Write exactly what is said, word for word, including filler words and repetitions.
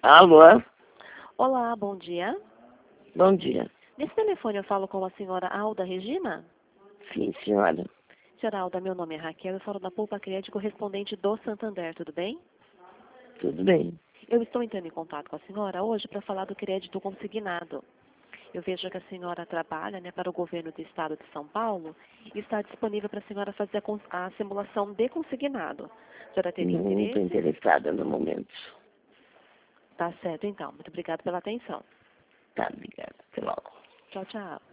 Alô? Olá, bom dia. Bom dia. Nesse telefone eu falo com a senhora Alda Regina? Sim, senhora. Senhora Alda, meu nome é Raquel, eu falo da Poupa Crédito correspondente do Santander, tudo bem? Tudo bem. Eu estou entrando em contato com a senhora hoje para falar do crédito consignado. Eu vejo que a senhora trabalha, né, para o governo do estado de São Paulo e está disponível para a senhora fazer a, cons- a simulação de consignado. A senhora teria Não estou interesse? interessada no momento. Tá certo, então. Muito obrigada pela atenção. Tá, obrigada. Até logo. Tchau, tchau.